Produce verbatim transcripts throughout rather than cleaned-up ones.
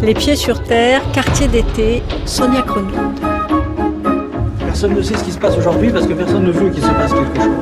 Les pieds sur terre, quartier d'été, Sonia Kronlund. Personne ne sait ce qui se passe aujourd'hui parce que personne ne veut qu'il se passe quelque chose.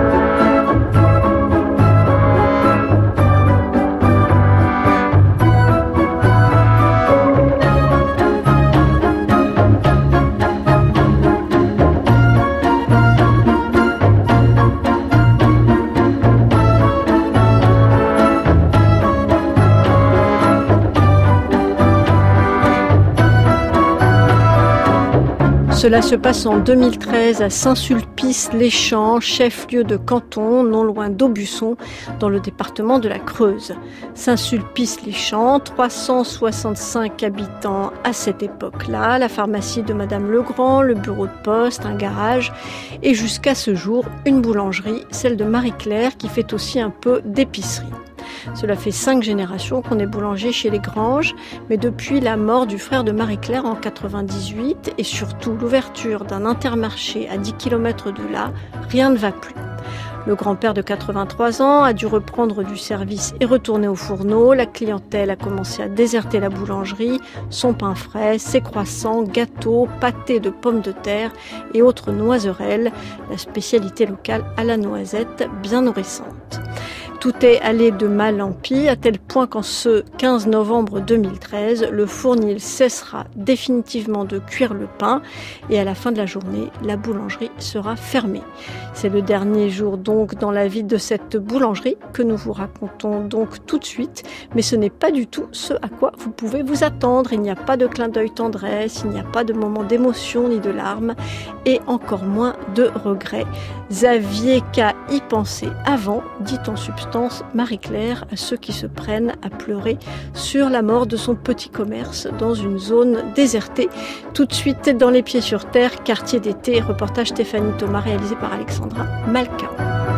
Cela se passe en deux mille treize à Saint-Sulpice-les-Champs, chef-lieu de canton, non loin d'Aubusson, dans le département de la Creuse. Saint-Sulpice-les-Champs, trois cent soixante-cinq habitants à cette époque-là, la pharmacie de Madame Legrand, le bureau de poste, un garage et jusqu'à ce jour, une boulangerie, celle de Marie-Claire, qui fait aussi un peu d'épicerie. Cela fait cinq générations qu'on est boulanger chez les Granges, mais depuis la mort du frère de Marie-Claire en quatre-vingt-dix-huit et surtout l'ouverture d'un intermarché à dix kilomètres de là, rien ne va plus. Le grand-père de quatre-vingt-trois ans a dû reprendre du service et retourner au fourneau. La clientèle a commencé à déserter la boulangerie, son pain frais, ses croissants, gâteaux, pâtés de pommes de terre et autres noiserelles, la spécialité locale à la noisette bien nourrissante. Tout est allé de mal en pis, à tel point qu'en ce quinze novembre deux mille treize, le fournil cessera définitivement de cuire le pain et à la fin de la journée, la boulangerie sera fermée. C'est le dernier jour donc dans la vie de cette boulangerie que nous vous racontons donc tout de suite, mais ce n'est pas du tout ce à quoi vous pouvez vous attendre. Il n'y a pas de clin d'œil tendresse, il n'y a pas de moment d'émotion ni de larmes et encore moins de regrets. Xavier qu'à y penser avant, dit en substance Marie-Claire à ceux qui se prennent à pleurer sur la mort de son petit commerce dans une zone désertée. Tout de suite dans Les Pieds sur Terre, quartier d'été, reportage Stéphanie Thomas réalisé par Alexandra Malka.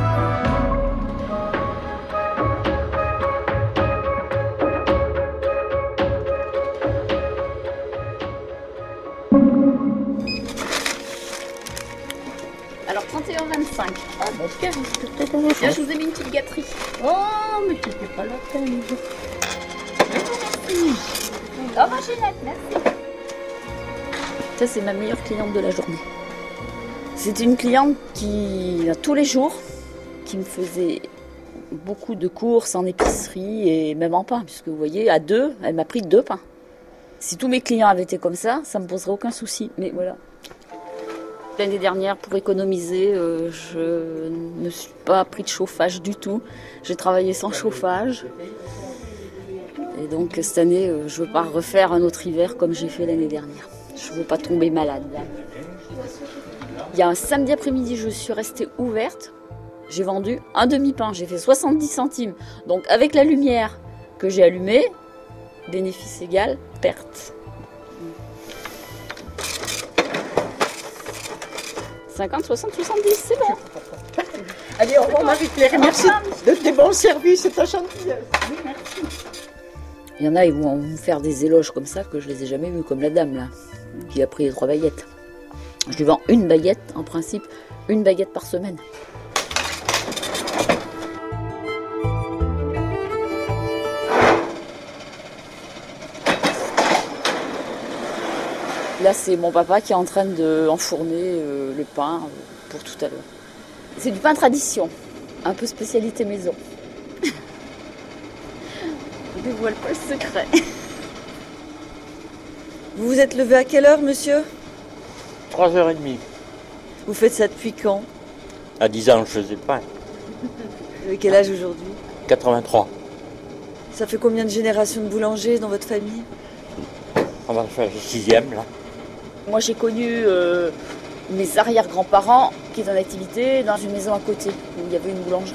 Alors trente et un vingt-cinq. Ah bah tiens, c'est peut-être un autre. Là, je vous ai mis une petite gâterie. Oh, mais c'était pas la peine. Merci. Oh bah Ginette, merci. Ça, c'est ma meilleure cliente de la journée. C'est une cliente qui, tous les jours, qui me faisait beaucoup de courses en épicerie et même en pain, puisque vous voyez, à deux, elle m'a pris deux pains. Si tous mes clients avaient été comme ça, ça me poserait aucun souci. Mais voilà. L'année dernière, pour économiser, euh, je ne suis pas pris de chauffage du tout. J'ai travaillé sans chauffage. Et donc cette année, euh, je ne veux pas refaire un autre hiver comme j'ai fait l'année dernière. Je ne veux pas tomber malade. Il y a un samedi après-midi, je suis restée ouverte. J'ai vendu un demi-pain. J'ai fait soixante-dix centimes. Donc avec la lumière que j'ai allumée, bénéfice égal, perte. cinquante, soixante, soixante-dix, c'est bon. Allez, au revoir Marie-Claire. Merci de tes bons services et ta gentillesse. Oui, merci. Il y en a, ils vont me faire des éloges comme ça que je les ai jamais vus, comme la dame là, qui a pris les trois baguettes. Je lui vends une baguette, en principe, une baguette par semaine. Là, c'est mon papa qui est en train d'enfourner euh, le pain pour tout à l'heure. C'est du pain tradition, un peu spécialité maison. Je dévoile pas le secret. Vous vous êtes levé à quelle heure, monsieur ? Trois heures et demie. Vous faites ça depuis quand ? À dix ans, je faisais pas. Vous avez quel âge aujourd'hui ? quatre-vingt-trois. Ça fait combien de générations de boulangers dans votre famille ? On va faire le sixième, là. Moi, j'ai connu euh, mes arrière-grands-parents qui étaient en activité dans une maison à côté où il y avait une boulangerie.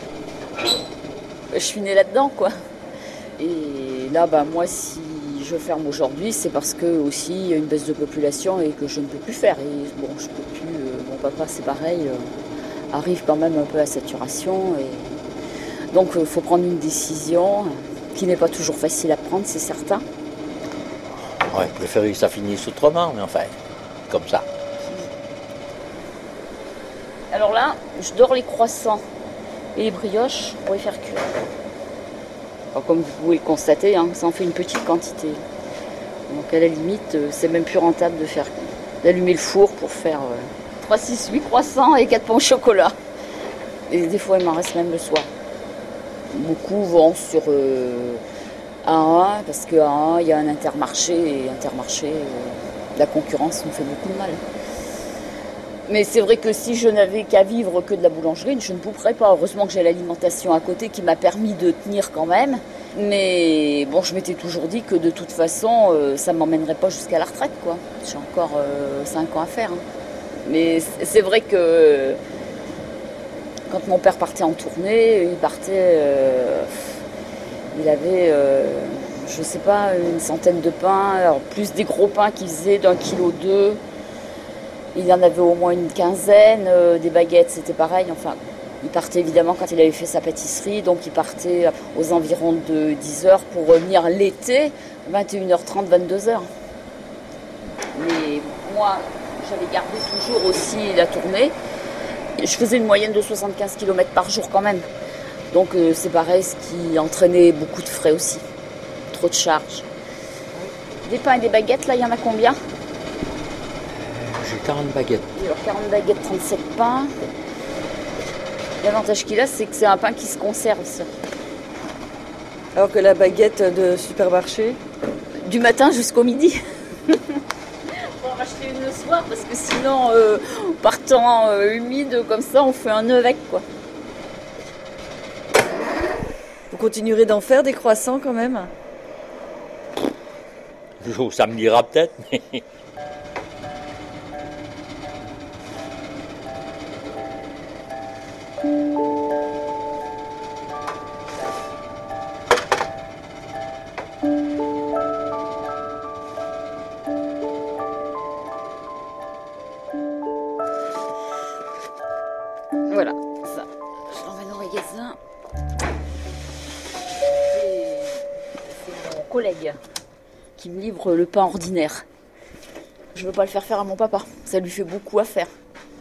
Je suis née là-dedans, quoi. Et là, bah, moi, si je ferme aujourd'hui, c'est parce que aussi il y a une baisse de population et que je ne peux plus faire. Et bon, je peux plus. Euh, mon papa, c'est pareil, euh, arrive quand même un peu à saturation. Et donc, il euh, faut prendre une décision qui n'est pas toujours facile à prendre, c'est certain. Ouais, je préférais que ça finisse autrement, mais enfin, comme ça. Alors là, je dors les croissants et les brioches pour les faire cuire. Alors, comme vous pouvez le constater, hein, ça en fait une petite quantité. Donc à la limite, euh, c'est même plus rentable de faire d'allumer le four pour faire euh, trois, six, huit croissants et quatre pains au chocolat. Et des fois, il m'en reste même le soir. Beaucoup vont sur euh, A un, parce qu'à A un, il y a un Intermarché, et Intermarché, euh, la concurrence nous fait beaucoup de mal. Mais c'est vrai que si je n'avais qu'à vivre que de la boulangerie, je ne pourrais pas. Heureusement que j'ai l'alimentation à côté qui m'a permis de tenir quand même. Mais bon, je m'étais toujours dit que de toute façon, euh, ça ne m'emmènerait pas jusqu'à la retraite, quoi. J'ai encore euh, cinq ans à faire. Hein. Mais c'est vrai que quand mon père partait en tournée, il partait... Euh, il avait, euh, je ne sais pas, une centaine de pains, alors plus des gros pains qui faisaient d'un kilo deux. Il y en avait au moins une quinzaine, euh, des baguettes, c'était pareil. Enfin, il partait évidemment quand il avait fait sa pâtisserie, donc il partait aux environs de dix heures pour revenir l'été, vingt et une heures trente, vingt-deux heures. Mais moi, j'avais gardé toujours aussi la tournée. Je faisais une moyenne de soixante-quinze kilomètres par jour quand même. Donc euh, c'est pareil, ce qui entraînait beaucoup de frais aussi. Trop de charges. Des pains et des baguettes, là, il y en a combien ? J'ai quarante baguettes. Alors quarante baguettes, trente-sept pains. L'avantage qu'il a, c'est que c'est un pain qui se conserve. Ça. Alors que la baguette de supermarché, du matin jusqu'au midi. On va en racheter une le soir parce que sinon, euh, partant euh, humide comme ça, on fait un nœud avec, quoi. vous continuerez d'en faire des croissants quand même ? Le jour où ça me dira peut-être, mais... Voilà, ça, je l'emmène au magasin. C'est mon collègue qui me livre le pain ordinaire. Je ne veux pas le faire faire à mon papa, ça lui fait beaucoup à faire.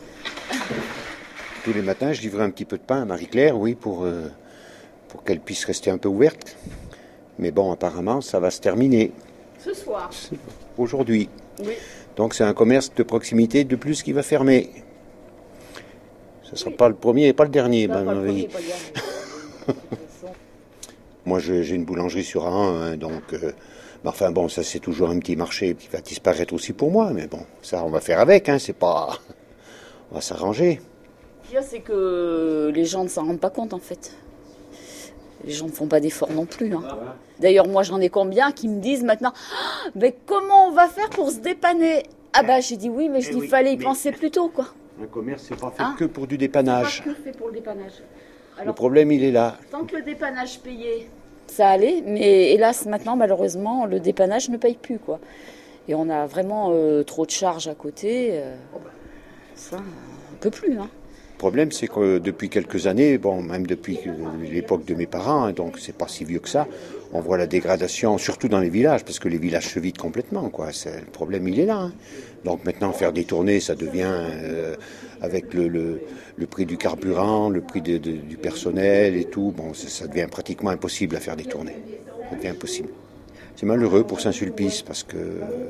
Tous les matins, je livrais un petit peu de pain à Marie-Claire, oui, pour, euh, pour qu'elle puisse rester un peu ouverte. Mais bon, apparemment, ça va se terminer. Ce soir ? Aujourd'hui. Oui. Donc c'est un commerce de proximité de plus qui va fermer. Ce ne sera oui. pas le premier et pas le dernier. Non, ben, pas le oui. premier, pas le dernier. Moi, je, j'ai une boulangerie sur A un, hein, donc... Euh, enfin bon, ça c'est toujours un petit marché qui va disparaître aussi pour moi. Mais bon, ça on va faire avec, hein, c'est pas... On va s'arranger. C'est que les gens ne s'en rendent pas compte en fait. Les gens ne font pas d'efforts non plus. Hein. D'ailleurs, moi j'en ai combien qui me disent maintenant ah, mais comment on va faire pour se dépanner ? Ah bah j'ai dit oui, mais je dis, il oui, fallait y mais... penser plus tôt, quoi. Un commerce, c'est pas fait hein que pour du dépannage. C'est pas que fait pour le dépannage. Alors, le problème, il est là. Tant que le dépannage payait, ça allait, mais hélas, maintenant, malheureusement, le dépannage ne paye plus, quoi. Et on a vraiment euh, trop de charges à côté. Euh, ça, on ne peut plus, hein. Le problème, c'est que depuis quelques années, bon, même depuis l'époque de mes parents, hein, donc c'est pas si vieux que ça, on voit la dégradation, surtout dans les villages, parce que les villages se vident complètement, quoi. C'est, le problème, il est là. Hein. Donc maintenant, faire des tournées, ça devient, euh, avec le, le, le prix du carburant, le prix de, de, du personnel et tout, bon, ça, ça devient pratiquement impossible à faire des tournées. Ça devient impossible. C'est malheureux pour Saint-Sulpice, parce que...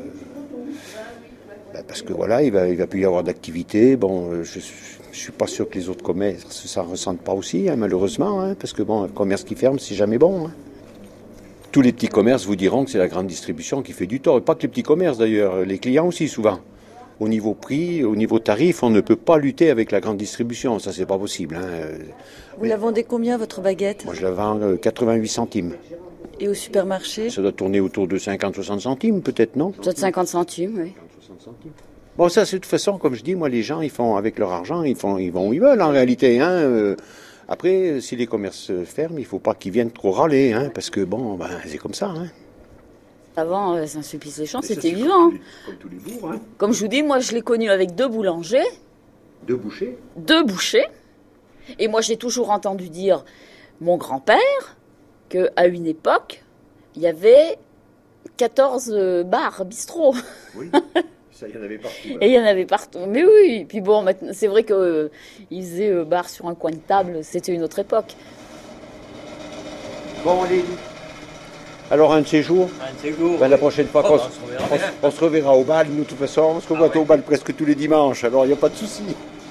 Ben parce que voilà, il va, il va plus y avoir d'activité. Bon, je ne suis pas sûr que les autres commerces ça ressentent pas aussi, hein, malheureusement, hein, parce que bon, un commerce qui ferme, c'est jamais bon. Hein. Tous les petits commerces vous diront que c'est la grande distribution qui fait du tort, et pas que les petits commerces d'ailleurs, les clients aussi souvent. Au niveau prix, au niveau tarif, on ne peut pas lutter avec la grande distribution, ça c'est pas possible. Hein. Vous Mais, la vendez combien votre baguette ? Moi je la vends euh, quatre-vingt-huit centimes. Et au supermarché ? Ça doit tourner autour de cinquante à soixante centimes peut-être, non ? Peut-être cinquante centimes, oui. Bon, ça, c'est de toute façon, comme je dis, moi, les gens, ils font avec leur argent, ils font, ils vont où ils veulent, en réalité. Hein. Euh, après, si les commerces ferment, il ne faut pas qu'ils viennent trop râler, hein, parce que, bon, ben, c'est comme ça. Hein. Avant, euh, Saint-Sulpice-les-Champs, c'était vivant. Comme, comme tous les bourgs. Hein. Comme je vous dis, moi, je l'ai connu avec deux boulangers. Deux bouchers. Deux bouchers. Et moi, j'ai toujours entendu dire, mon grand-père, qu'à une époque, il y avait quatorze bars, bistrots. Oui. Ça, il y en avait partout. Hein. Et il y en avait partout. Mais oui, puis bon, maintenant, c'est vrai qu'ils euh, faisaient euh, bar sur un coin de table, c'était une autre époque. Bon, allez, Alors un de ces jours, Un de ces jours. ben, la prochaine fois Oh, qu'on ben, se- on se reverra on, bien. se- on se reverra au bal, nous de toute façon, on se revoit Ah ouais. au bal presque tous les dimanches, alors il n'y a pas de souci.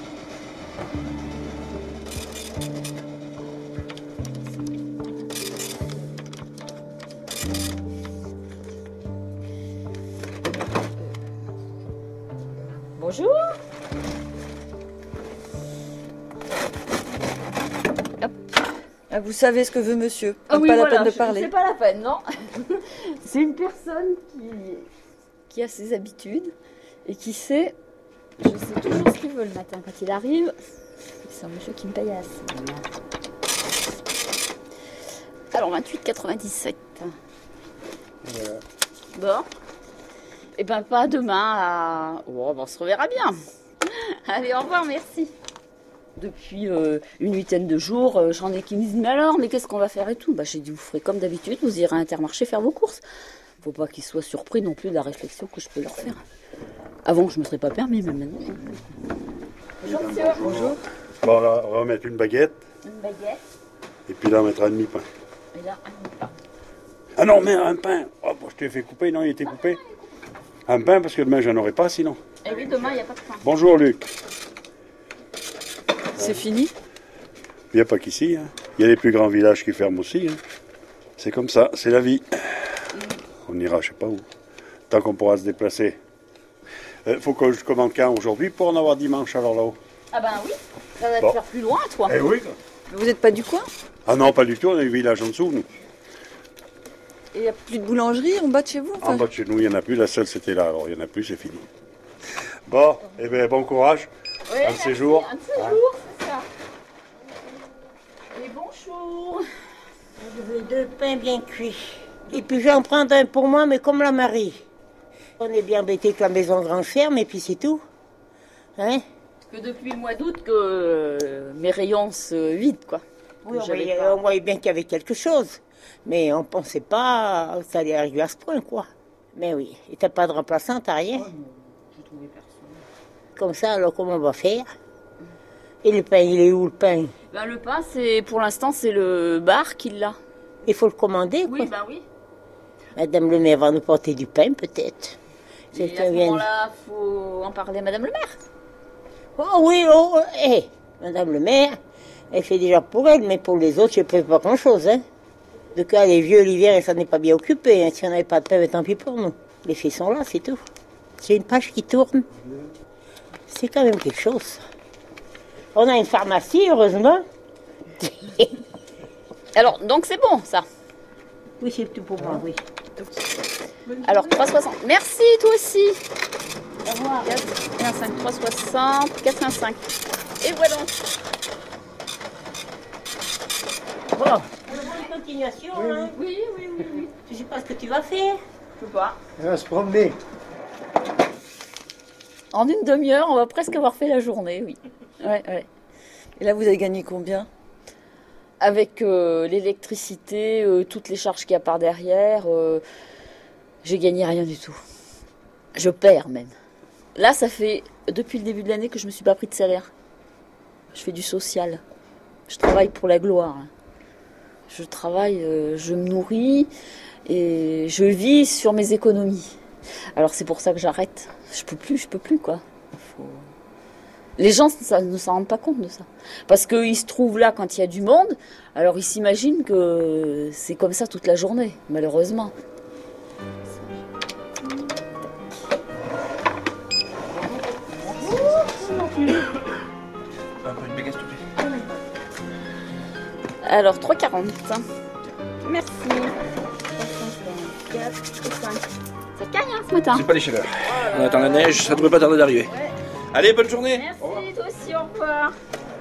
Bonjour. Ah, vous savez ce que veut monsieur. Ah Donc oui, pas voilà, la peine de je- parler. C'est pas la peine, non. C'est une personne qui, qui a ses habitudes et qui sait, je sais toujours ce qu'il veut le matin quand il arrive. C'est un monsieur qui me paye assez. Alors vingt-huit quatre-vingt-dix-sept. Bon. Et ben pas demain à... Oh, ben, on se reverra bien. Allez, au revoir, merci. Depuis euh, une huitaine de jours, euh, j'en ai qui me disent mais alors, mais qu'est-ce qu'on va faire et tout. Bah, j'ai dit vous ferez comme d'habitude, vous irez à Intermarché faire vos courses. Faut pas qu'ils soient surpris non plus de la réflexion que je peux leur faire. Avant, je me serais pas permis, mais maintenant. Bonjour monsieur. Bonjour. Bon, là, on va mettre une baguette, Une baguette. et puis là, on mettra un demi-pain. Et là, un pain. Ah non, mais un pain. Oh, bon, je t'ai fait couper, non, il était coupé. Un pain, parce que demain, j'en aurai pas, sinon. Et oui, demain, il n'y a pas de pain. Bonjour, Luc. C'est fini. Il n'y a pas qu'ici. Hein. Il y a les plus grands villages qui ferment aussi. Hein. C'est comme ça, c'est la vie. On ira, je sais pas où. Tant qu'on pourra se déplacer. Il faut que je commande qu'un aujourd'hui pour en avoir dimanche, alors là-haut. Ah ben oui, ça va Bon. te faire plus loin, toi. Eh oui. Vous n'êtes pas du coin? Ah non, pas du tout, on a le village en dessous, nous. Et il n'y a plus de boulangerie en bas de chez vous? En bas de chez nous, il n'y en a plus, la seule c'était là, alors il n'y en a plus, c'est fini. Bon, eh bien, bon courage. Oui, Un de ces jours. Un de ces jours, c'est ça. Et bonjour. Je veux deux pains bien cuits. Et puis je vais en prendre un pour moi, mais comme la Marie. On est bien embêté que la maison grande ferme, et puis c'est tout. Hein? Que depuis le mois d'août que euh, mes rayons se vident, quoi. Oui, on J'avais voyait, pas- on voyait bien qu'il y avait quelque chose. Mais on pensait pas que ça allait arriver à ce point, quoi. Mais oui. Et t'as pas de remplaçant, t'as rien? Comme ça, alors comment on va faire? Et le pain, il est où le pain? Ben, le pain, c'est pour l'instant, c'est le bar qui l'a. Il faut le commander, quoi. Oui, ben oui. Madame le maire va nous porter du pain, peut-être. Et à Quelqu'un ce vient- moment-là, faut en parler à Madame le maire. Oh oui, oh, oh, eh, Madame le maire, elle fait déjà pour elle, mais pour les autres, je ne fais pas grand-chose, hein. De cas, les vieux, l'hiver, et ça n'est pas bien occupé, hein. Si on n'avait pas de pain, tant pis pour nous. Les filles sont là, c'est tout. C'est une page qui tourne. C'est quand même quelque chose. On a une pharmacie, heureusement. Alors, donc c'est bon, ça. Oui, c'est tout pour moi, oui. Alors, trois soixante. Merci, toi aussi. Au revoir. quatre un cinq, trois soixante, quatre un cinq. Et voilà. Bon, bonne continuation, hein. Oui, oui, oui, oui. Je sais pas ce que tu vas faire. Je sais pas. On va se promener. En une demi-heure, on va presque avoir fait la journée, oui. Ouais, ouais. Et là, vous avez gagné combien? Avec euh, l'électricité, euh, toutes les charges qu'il y a par derrière, euh, j'ai gagné rien du tout. Je perds même. Là, ça fait depuis le début de l'année que je me suis pas pris de salaire. Je fais du social. Je travaille pour la gloire. Je travaille, euh, je me nourris et je vis sur mes économies. Alors c'est pour ça que j'arrête. Je peux plus, je peux plus quoi. Faut... Les gens ça, ne s'en rendent pas compte de ça. Parce qu'ils se trouvent là quand il y a du monde, alors ils s'imaginent que c'est comme ça toute la journée, malheureusement. Un peu une baguette, s'il te plaît. Alors trois quarante. Merci. quatre, cinq. Ça caille hein, ce matin. C'est pas les chaleurs. On attend la neige, ça devrait pas tarder d'arriver. Allez, bonne journée. Merci, toi aussi, au revoir.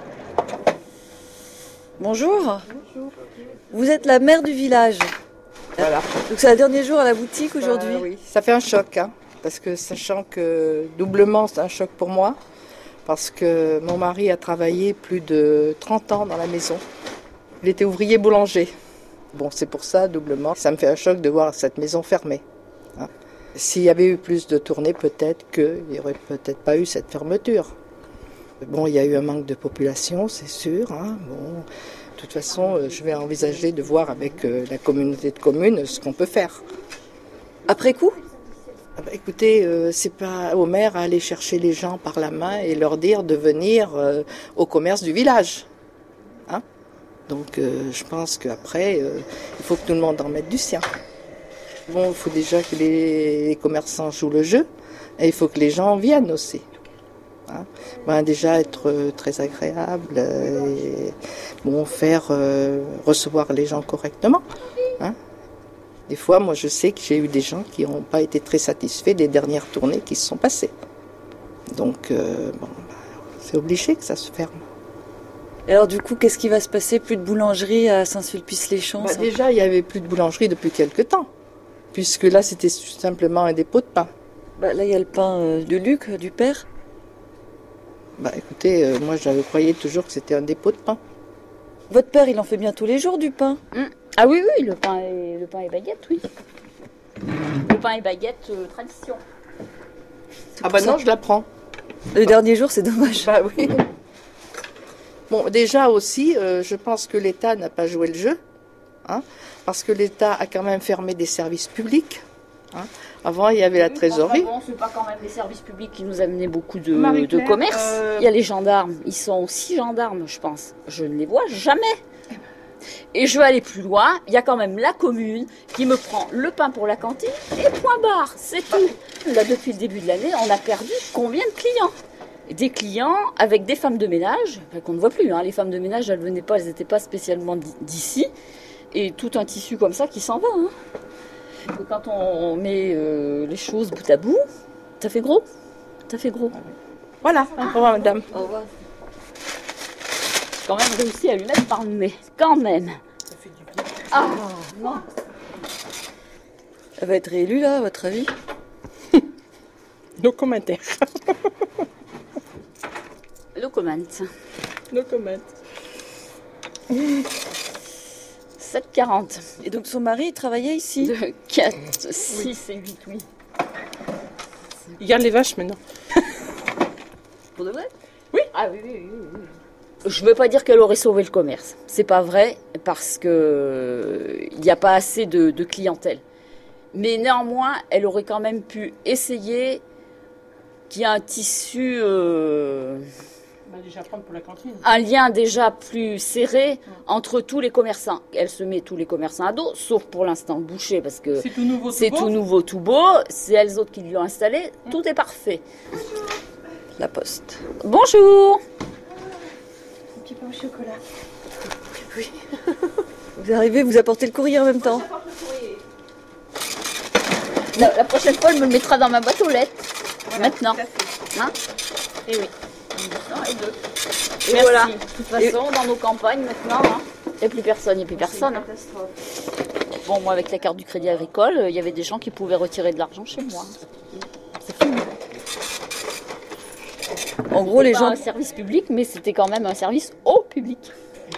Bonjour. Bonjour. Vous êtes la mère du village. Voilà. Donc c'est le dernier jour à la boutique aujourd'hui. Euh, oui, ça fait un choc, hein, parce que sachant que doublement c'est un choc pour moi, parce que mon mari a travaillé plus de trente ans dans la maison. Il était ouvrier boulanger. Bon, c'est pour ça, doublement, ça me fait un choc de voir cette maison fermée. Hein. S'il y avait eu plus de tournées, peut-être qu'il n'y aurait peut-être pas eu cette fermeture. Bon, il y a eu un manque de population, c'est sûr. Hein. Bon, toute façon, euh, je vais envisager de voir avec euh, la communauté de communes ce qu'on peut faire. Après coup ? Ah bah, écoutez, euh, c'est pas au maire à aller chercher les gens par la main et leur dire de venir euh, au commerce du village. Hein ? Donc euh, je pense qu'après, euh, il faut que tout le monde en mette du sien. Bon, il faut déjà que les, les commerçants jouent le jeu et il faut que les gens viennent aussi. Hein ? Ben, déjà être euh, très agréable euh, et bon, faire euh, recevoir les gens correctement. Hein ? Des fois, moi, je sais que j'ai eu des gens qui n'ont pas été très satisfaits des dernières tournées qui se sont passées. Donc, euh, bon, bah, c'est obligé que ça se ferme. Et alors, du coup, qu'est-ce qui va se passer ? Plus de boulangerie à Saint-Sulpice-les-Champs Bah, déjà, il n'y avait plus de boulangerie depuis quelque temps, puisque là, c'était simplement un dépôt de pain. Bah, là, il y a le pain euh, de Luc, du père. Bah, écoutez, euh, moi, je croyais toujours que c'était un dépôt de pain. Votre père, il en fait bien tous les jours du pain. Mmh. Ah oui, oui, le pain et, le pain et baguette, oui. Le pain et baguette, euh, tradition. Ah bah non, je la prends. Le dernier jour, c'est dommage. Bah oui. Bon, déjà aussi, euh, je pense que l'État n'a pas joué le jeu, hein, parce que l'État a quand même fermé des services publics. Hein. Avant, il y avait la trésorerie. Bon, c'est pas quand même les services publics qui nous amenaient beaucoup de, de commerce. Euh... Il y a les gendarmes. Ils sont six gendarmes, je pense. Je ne les vois jamais. Et je vais aller plus loin. Il y a quand même la commune qui me prend le pain pour la cantine et point barre. C'est tout. Là, depuis le début de l'année, on a perdu combien de clients ? Des clients avec des femmes de ménage, enfin, qu'on ne voit plus. Hein. Les femmes de ménage, elles venaient pas, elles n'étaient pas spécialement d'ici. Et tout un tissu comme ça qui s'en va. Hein. Et quand on met euh, les choses bout à bout, ça fait gros. Ça fait gros. Voilà, au revoir madame. Au revoir. J'ai quand même réussi à lui mettre par le nez. Quand même. Ça fait du bien. Ah non. Elle va être réélue là, à votre avis ? No commentaires. No comment. No comment. sept quarante. Et donc son mari, il travaillait ici ? De quatre, six et huit, oui. Il garde les vaches maintenant. Pour de vrai ? Oui. Ah oui, oui, oui, oui. Je ne veux pas dire qu'elle aurait sauvé le commerce. C'est pas vrai, parce que il n'y a pas assez de, de clientèle. Mais néanmoins, elle aurait quand même pu essayer qu'il y ait un tissu... Euh, bah déjà prendre pour la cantine. Un lien déjà plus serré mmh. entre tous les commerçants. Elle se met tous les commerçants à dos, sauf pour l'instant le boucher, parce que c'est tout nouveau, c'est tout, tout beau. nouveau, tout beau. C'est elles autres qui lui ont installé. Mmh. Tout est parfait. La poste. Bonjour. Un petit pain au chocolat. Oui. Vous arrivez, vous apportez le courrier en même temps. La, la prochaine fois, elle me le mettra dans ma boîte aux lettres. Voilà, maintenant. Hein ? Et oui. Et deux. Et Merci. Voilà. De toute façon, et... dans nos campagnes maintenant, hein, il n'y a plus personne, il n'y a plus personne. Hein. Bon, moi, avec la carte du Crédit Agricole, il y avait des gens qui pouvaient retirer de l'argent chez moi. C'est fini. En gros, les pas gens. Un service public, mais c'était quand même un service au public.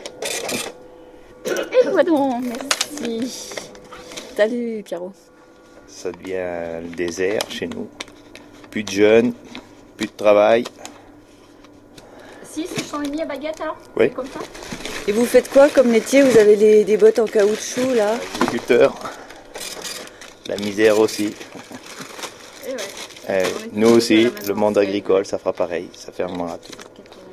Et voilà donc, merci. Salut, Pierrot. Ça devient le désert chez nous. Plus de jeunes, plus de travail. Si, ce sont les mis à baguette alors ? Oui. Comme ça ? Et vous faites quoi comme métier ? Vous avez les, des bottes en caoutchouc là ? Agriculteur. La misère aussi. Et ouais. Euh, nous aussi, le monde agricole, ça fera pareil. Ça fermera tout. Combien ?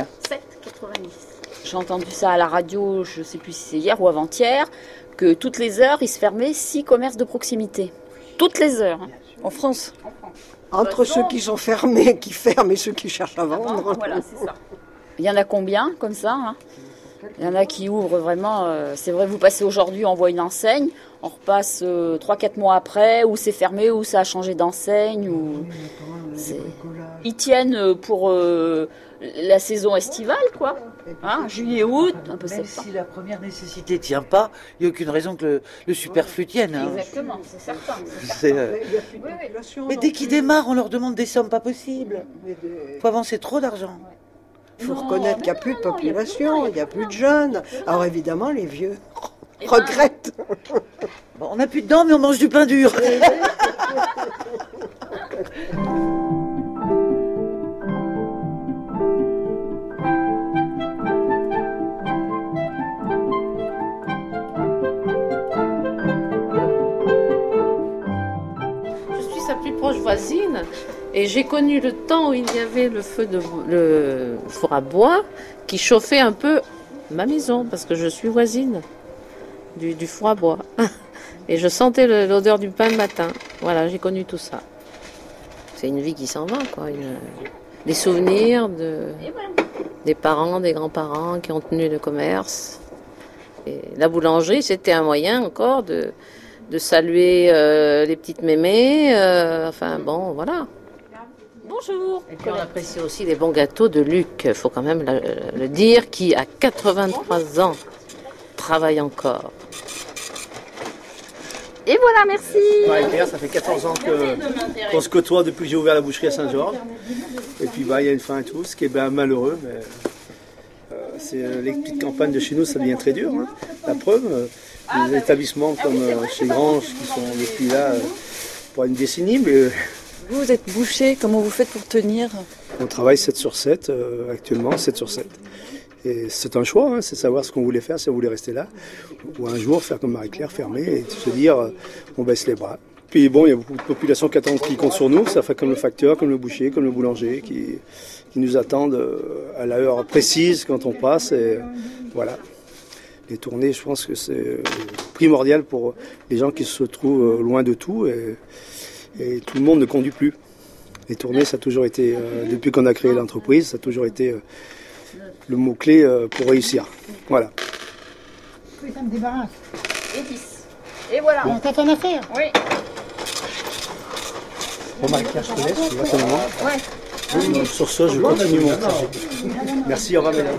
sept quatre-vingt-dix. J'ai entendu ça à la radio, je ne sais plus si c'est hier ou avant-hier, que toutes les heures, il se fermait six commerces de proximité. Toutes les heures. Hein. En France ? En France. Entre ceux qui sont fermés, qui ferment, et ceux qui cherchent à vendre. Voilà, c'est ça. Il y en a combien, comme ça hein ? Il y en a qui ouvrent vraiment... Euh, c'est vrai, vous passez aujourd'hui, on voit une enseigne, on repasse euh, trois quatre mois après, où c'est fermé, où ça a changé d'enseigne. Ou... Ils tiennent pour euh, la saison estivale, quoi. Hein, juillet, août, un peu Même septembre. si la première nécessité ne tient pas, il n'y a aucune raison que le, le superflu tienne. Hein. Exactement, c'est certain. C'est c'est, certain. euh... Il y a plus de population, Mais dès qu'ils démarrent, on leur demande des sommes pas possibles. Il faut avancer trop d'argent. Il faut reconnaître qu'il n'y a plus de population, il n'y a plus de jeunes. Alors évidemment, les vieux regrettent. Bon, on n'a plus de dents, mais on mange du pain dur. plus proche voisine. Et j'ai connu le temps où il y avait le feu de le four à bois qui chauffait un peu ma maison, parce que je suis voisine du, du four à bois. Et je sentais le, l'odeur du pain le matin. Voilà, j'ai connu tout ça. C'est une vie qui s'en va, quoi. Une, des souvenirs de, des parents, des grands-parents qui ont tenu le commerce. Et la boulangerie, c'était un moyen encore de, de saluer euh, les petites mémées. Euh, enfin, bon, voilà. Bonjour. Et puis on apprécie aussi les bons gâteaux de Luc, il faut quand même le, le dire, qui à quatre-vingt-trois ans travaille encore. Et voilà, merci. Marie-Claire, ça fait quatorze ans que, qu'on se côtoie depuis que j'ai ouvert la boucherie à Saint-Georges. Et puis bah, il y a une fin à tout, ce qui est ben, malheureux, mais euh, c'est, les petites campagnes de chez nous, ça devient très dur. Hein. La preuve, euh, des établissements comme euh, chez Grange qui sont depuis là euh, pour une décennie, mais... Euh, Vous êtes boucher, comment vous faites pour tenir? On travaille sept sur sept euh, actuellement, sept sur sept. Et c'est un choix, hein, c'est savoir ce qu'on voulait faire, si on voulait rester là. Ou un jour faire comme Marie-Claire, fermer et se dire euh, on baisse les bras. Puis bon, il y a beaucoup de populations qui, attendent, qui comptent sur nous, ça fait comme le facteur, comme le boucher, comme le boulanger, qui, qui nous attendent euh, à l'heure précise quand on passe. Et voilà. Les tournées, je pense que c'est primordial pour les gens qui se trouvent loin de tout. Et, Et tout le monde ne conduit plus. Les tournées, ça a toujours été, euh, depuis qu'on a créé l'entreprise, ça a toujours été euh, le mot-clé euh, pour réussir. Voilà. Oui, ça me débarrasse. Et dix. Et voilà. Bon. T'as ton affaire? Oui. Bon, Marie-Claire, je te laisse, tu vois, c'est le moment. Ouais. Sur ce, je continue mon trajet. Merci, au revoir, mesdames.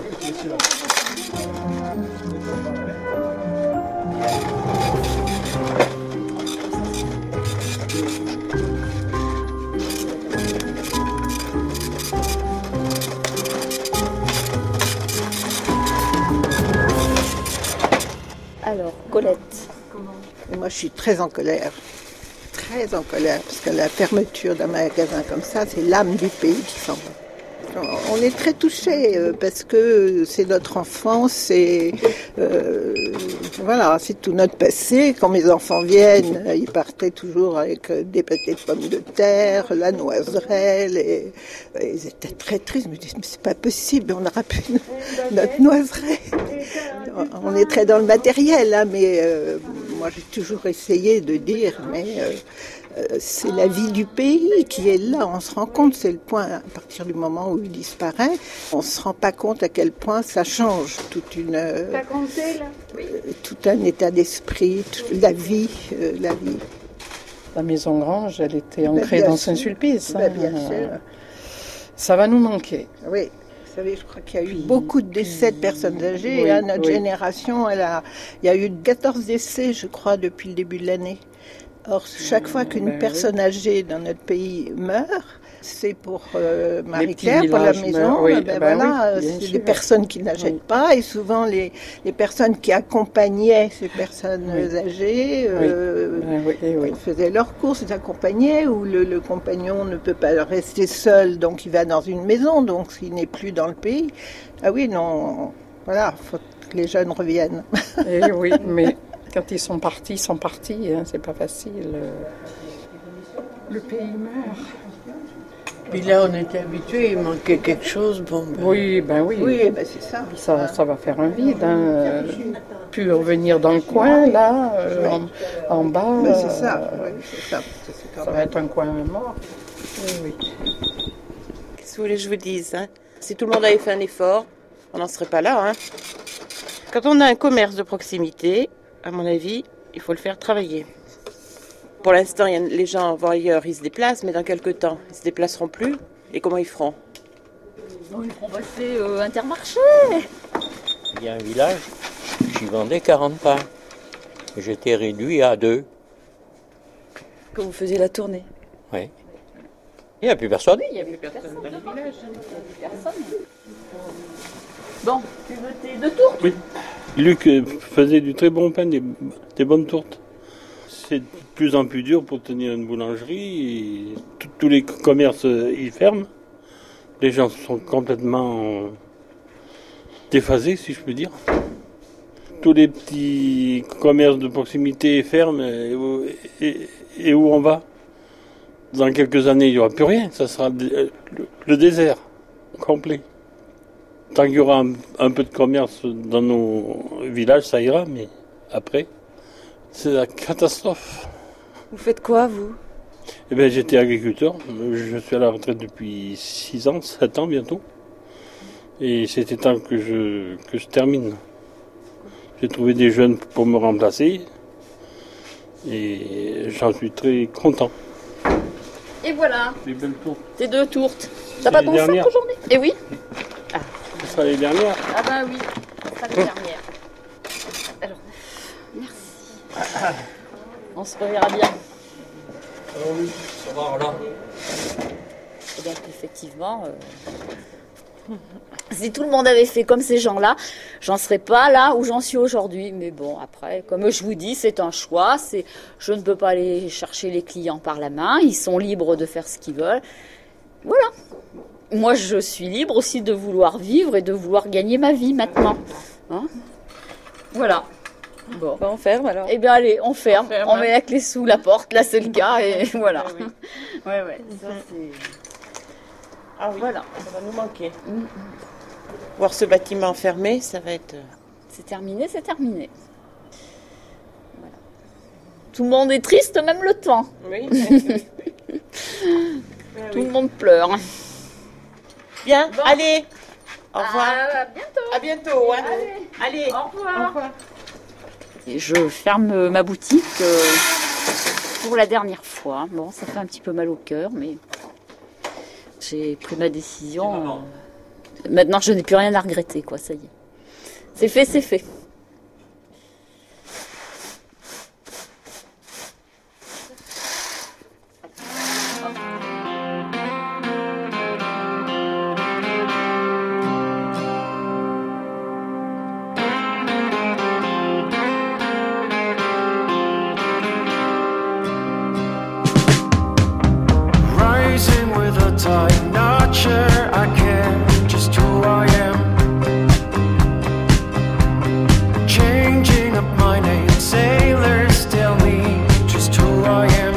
Alors, Colette. Et moi, je suis très en colère. Très en colère, parce que la fermeture d'un magasin comme ça, c'est l'âme du pays qui s'en va. On est très touchés parce que c'est notre enfance, c'est euh, voilà, c'est tout notre passé. Quand mes enfants viennent, ils partaient toujours avec des pâtés de pommes de terre, la noiserelle, et, et ils étaient très tristes. Je me disais, mais c'est pas possible, on n'aura plus notre noiserelle. On est très dans le matériel, hein, mais euh, moi j'ai toujours essayé de dire, mais euh, euh, c'est la vie du pays qui est là. On se rend compte, c'est le point, à partir du moment où il disparaît, on se rend pas compte à quel point ça change toute une, euh, T'as compté, là? euh, tout un état d'esprit, toute la vie, euh, la vie. La maison Grange, elle était ancrée Ben, dans sûr. Saint-Sulpice. Ben, bien hein. sûr. Ça va nous manquer. Oui. Vous savez, je crois qu'il y a eu beaucoup de décès de personnes âgées. Oui, hein, notre oui. génération, elle a, il y a eu quatorze décès, je crois, depuis le début de l'année. Or, chaque fois qu'une Ben personne oui. âgée dans notre pays meurt, c'est pour euh, Les Marie-Claire, petits pour la villages maison. meurent, oui, ben ben voilà, oui, bien c'est sûr. des personnes qui n'achètent Oui. pas, et souvent les, les personnes qui accompagnaient ces personnes Oui. âgées euh, Ben oui, eh oui. faisaient leurs courses, ils accompagnaient, ou le, le compagnon ne peut pas rester seul, donc il va dans une maison, donc il n'est plus dans le pays. Ah oui, non, voilà, faut que les jeunes reviennent. Eh oui, mais quand ils sont partis, ils sont partis, hein, c'est pas facile. Le pays meurt. Puis là, on était habitués, il manquait quelque chose, bon... Ben... Oui, ben oui. Oui, ben c'est ça. Ça, ça va faire un vide, hein. Puis revenir dans le coin, là, euh, en, en bas. Ben c'est ça, euh, oui, c'est ça. C'est quand Ça même- va être un coin mort. Oui, oui. Qu'est-ce que vous voulez que je vous dise, hein? Si tout le monde avait fait un effort, on n'en serait pas là, hein. Quand on a un commerce de proximité, à mon avis, il faut le faire travailler. Pour l'instant, il y a- les gens vont ailleurs, ils se déplacent, mais dans quelques temps, ils se déplaceront plus. Et comment ils feront? Non, ils feront passer euh, Intermarché. Il y a un village, j'y vendais quarante pains. Et j'étais réduit à deux. Quand vous faisiez la tournée. Oui. Il n'y a plus personne. Oui, il n'y avait plus personne dans le village. Il n'y avait plus personne. Bon, tu veux tes deux tours? Oui. Luc euh, faisait du très bon pain, des, des bonnes tourtes. C'est de plus en plus dur pour tenir une boulangerie. Et tout- tous les commerces, euh, ils ferment. Les gens sont complètement euh, déphasés, si je peux dire. Tous les petits commerces de proximité ferment. Et où, et- et où on va? dans quelques années, il n'y aura plus rien. Ça sera le, le désert complet. Tant qu'il y aura un, un peu de commerce dans nos villages, ça ira, mais après, c'est la catastrophe. Vous faites quoi, vous? Eh bien, j'étais agriculteur. Je suis à la retraite depuis six ans, sept ans bientôt. Et c'était temps que je, que je termine. J'ai trouvé des jeunes pour me remplacer. Et j'en suis très content. Et voilà. Les belles tourtes. Tes deux tourtes. T'as pas ton sac aujourd'hui? Eh oui. Ah. Ce sera les dernières. Ah bah oui, ce sera les dernières. Alors, merci. On se reverra bien. Ah oui, ça va, là. Et donc, effectivement, euh, si tout le monde avait fait comme ces gens-là, j'en serais pas là où j'en suis aujourd'hui. Mais bon, après, comme je vous dis, c'est un choix. C'est, je ne peux pas aller chercher les clients par la main. Ils sont libres de faire ce qu'ils veulent. Voilà. Moi, je suis libre aussi de vouloir vivre et de vouloir gagner ma vie maintenant. Hein, voilà. Bon. Bah, on ferme alors. Eh bien, allez, on ferme. On, ferme, on hein. met la clé sous la porte. Là, c'est le cas. Et voilà. Oui, oui. Ouais, ouais. Ça, c'est... Ah oui, voilà. Ça va nous manquer. Mmh. Voir ce bâtiment fermé, ça va être... C'est terminé, c'est terminé. Voilà. Tout le monde est triste, même le temps. Oui. Tout oui. le monde pleure. Bien, bon. Allez. Au revoir. À bientôt. À bientôt. Hein. Allez. Allez. Au revoir. Au revoir. Et je ferme ma boutique euh, pour la dernière fois. Bon, ça fait un petit peu mal au cœur, mais j'ai pris ma décision. Euh, maintenant, je n'ai plus rien à regretter, quoi. Ça y est. C'est fait, c'est fait. I'm not sure I care just who I am. Changing up my name, sailors tell me just who I am.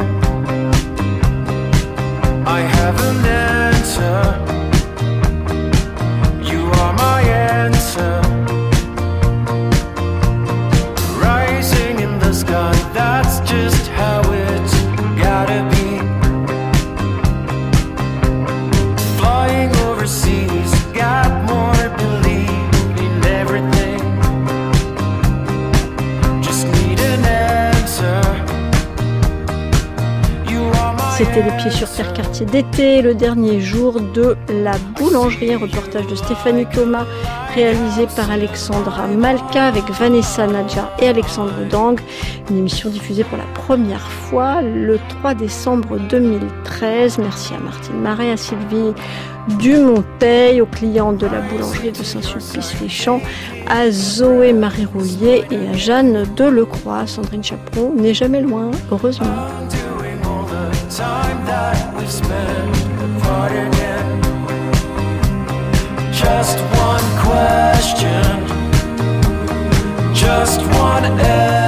I have an answer. You are my answer. Rising in the sky, that's just how it's gotta be. C'était Les Pieds sur Terre, quartier d'été, le dernier jour de la boulangerie, un reportage de Stéphanie Coma, réalisé par Alexandra Malka avec Vanessa Nadja et Alexandre Dang. Une émission diffusée pour la première fois le trois décembre deux mille treize. Merci à Martine Marais, à Sylvie Dumonteil, aux clients de la boulangerie de Saint-Sulpice-les-Champs, à Zoé Marie Roulier et à Jeanne Delecroix. Sandrine Chaperon n'est jamais loin, heureusement. Time that we spent apart again. Just one question, just one answer.